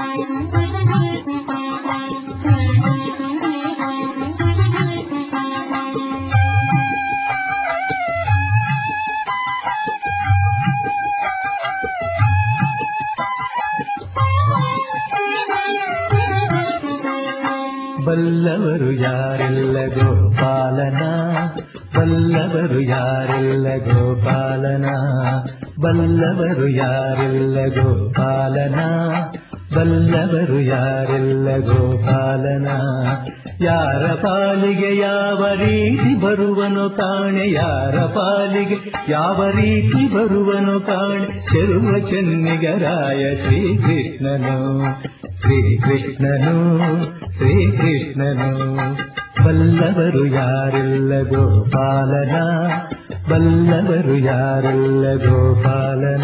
ಬಲ್ಲವರು ಯಾರೆಲ್ಲ ಗೋಪಾಲನ, ಬಲ್ಲವರು ಯಾರೆಲ್ಲ ಗೋಪಾಲನ, ಬಲ್ಲವರು ಯಾರೆಲ್ಲ ಗೋಪಾಲನ, ಬಲ್ಲವರು ಯಾರೆಲ್ಲ ಗೋಪಾಲನ. ಯಾರ ಪಾಲಿಗೆ ಯಾವ ರೀತಿ ಬರುವನು ಕಾಣೆ, ಯಾರ ಪಾಲಿಗೆ ಯಾವ ರೀತಿ ಬರುವನು ಕಾಣೆ, ಚೆಲುವ ಚೆನ್ನಿಗರಾಯ ಶ್ರೀಕೃಷ್ಣನು, ಶ್ರೀಕೃಷ್ಣನು, ಶ್ರೀಕೃಷ್ಣನು. ಬಲ್ಲವರು ಯಾರೆಲ್ಲ ಗೋಪಾಲನ, ಬಲ್ಲವರು ಯಾರೆಲ್ಲ ಗೋಪಾಲನ.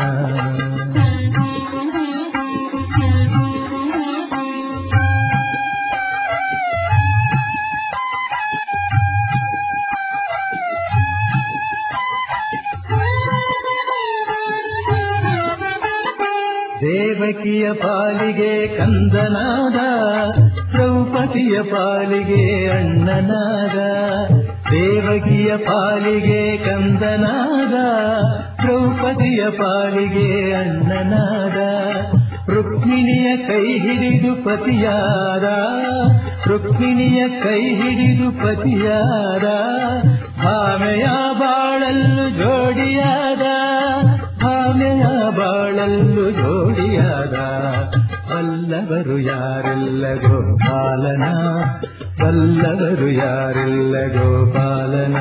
ದೇವಕಿಯ ಪಾಲಿಗೆ ಕಂದನಾದ, ದ್ರೌಪದಿಯ ಪಾಲಿಗೆ ಅಣ್ಣನಾದ. ದೇವಕಿಯ ಪಾಲಿಗೆ ಕಂದನಾದ, ದ್ರೌಪದಿಯ ಪಾಲಿಗೆ ಅಣ್ಣನಾದ. ರುಕ್ಮಿಣಿಯ ಕೈ ಹಿಡಿದು ಪತಿಯಾದ, ರುಕ್ಮಿಣಿಯ ಕೈ ಹಿಡಿದು ಪತಿಯಾದ. ಭಾಮೆಯ ಬಾಳಲ್ಲು ಜೋಡಿಯಾದ, ಭಾಮೆಯ ಬಾಳಲ್ಲು ಜೋಡಿಯಾದ. ಬಲ್ಲವರು ಯಾರೆಲ್ಲ ಗೋಪಾಲನ, ಬಲ್ಲವರು ಯಾರೆಲ್ಲ ಗೋಪಾಲನ.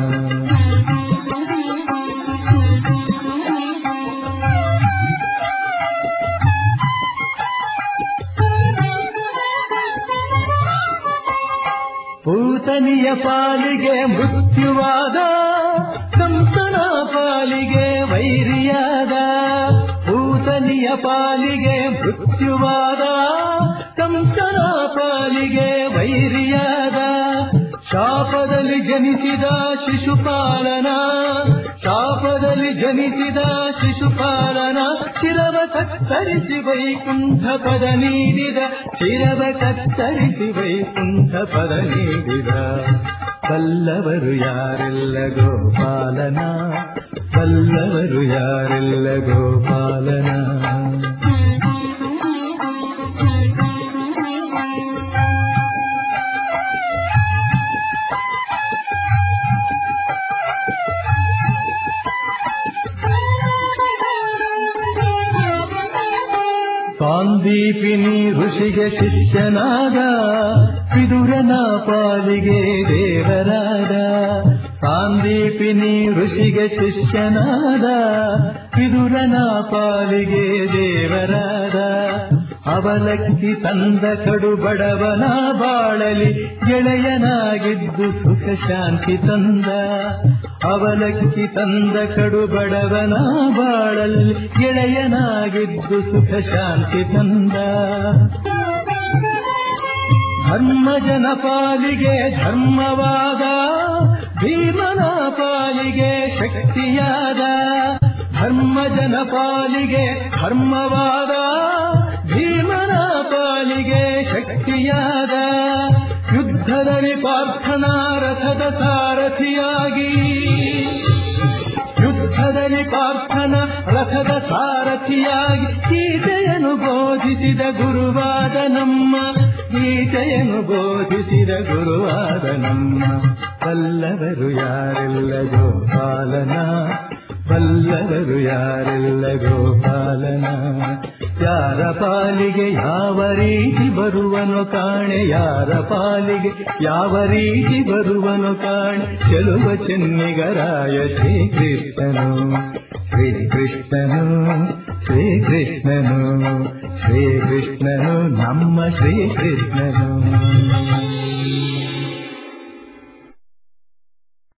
ಪೂತನಿಯ ಪಾಲಿಗೆ ಮೃತ್ಯುವಾದ, ಕಂಸನ ಪಾಲಿಗೆ ವೈರಿಯಾದ. ಪೂತನಿಯ ಪಾಲಿಗೆ ಮೃತ್ಯುವಾದ, ಕಂಸನ ಪಾಲಿಗೆ ವೈರಿಯಾದ. ಶಾಪದಲ್ಲಿ ಜನಿಸಿದ ಶಿಶುಪಾಲನ, ಶಾಪದಲ್ಲಿ ಜನಿಸಿದ ಶಿಶುಪಾಲನ. ಶಿರವ ಕತ್ತರಿಸಿ ವೈಕುಂಠ ಪದ ನೀಡಿದ, ಶಿರವ ಕತ್ತರಿಸಿ ವೈಕುಂಠ ಪದ ನೀಡಿದ. ಬಲ್ಲವರು ಯಾರೆಲ್ಲ ಗೋಪಾಲನ, ಬಲ್ಲವರು ಯಾರೆಲ್ಲ ಗೋಪಾಲನ. ಸಾಂದೀಪಿನಿ ಋಷಿಗೆ ಶಿಷ್ಯನಾದ, ವಿದುರನ ಪಾಲಿಗೆ ದೇವರಾದ. ಸಾಂದೀಪಿನಿ ಋಷಿಗೆ ಶಿಷ್ಯನಾದ, ವಿದುರನ ಪಾಲಿಗೆ ದೇವರಾದ. ಅವಲಕ್ಕಿ ತಂದ ಕಡು ಬಡವನ ಬಾಳಲಿ ಗೆಳೆಯನಾಗಿದ್ದು ಸುಖ ಶಾಂತಿ ತಂದ. ಅವಲಕ್ಕಿ ತಂದ ಕಡು ಬಡವನ ಬಾಳಲ್ಲಿ ಗೆಳೆಯನಾಗಿದ್ದು ಸುಖ ಶಾಂತಿ ತಂದ. ಧರ್ಮಜನ ಪಾಲಿಗೆ ಧರ್ಮವಾದ, ಭೀಮನ ಪಾಲಿಗೆ ಶಕ್ತಿಯಾದ. ಧರ್ಮಜನ ಪಾಲಿಗೆ ಧರ್ಮವಾದ, ಭೀಮನ ಪಾಲಿಗೆ ಶಕ್ತಿಯಾದ. ಯುದ್ಧದಲ್ಲಿ ಪಾರ್ಥನ ರಥದ ಸಾರಥಿಯಾಗಿ, ಯುದ್ಧದಲ್ಲಿ ಪಾರ್ಥನ ರಥದ ಸಾರಥಿಯಾಗಿ. ಗೀತೆಯನ್ನು ಬೋಧಿಸಿದ ಗುರುವಾದ ನಮ್ಮ, ಗೀತೆಯನ್ನು ಬೋಧಿಸಿದ ಗುರುವಾದ ನಮ್ಮ. ಬಲ್ಲವರು ಯಾರೆಲ್ಲ ಗೋಪಾಲನ, ಬಲ್ಲವರು ಯಾರೆಲ್ಲ ಗೋಪಾಲನ. ಯಾರ ಪಾಲಿಗೆ ಯಾವ ರೀತಿ ಬರುವನು ಕಾಣೆ, ಯಾರ ಪಾಲಿಗೆ ಯಾವ ರೀತಿ ಬರುವನು ಕಾಣೆ. ಚೆಲುವ ಚೆನ್ನಿಗರಾಯ ಶ್ರೀಕೃಷ್ಣನು, ಶ್ರೀಕೃಷ್ಣನು, ಶ್ರೀಕೃಷ್ಣನು, ಶ್ರೀಕೃಷ್ಣನು, ನಮ್ಮ ಶ್ರೀಕೃಷ್ಣನು.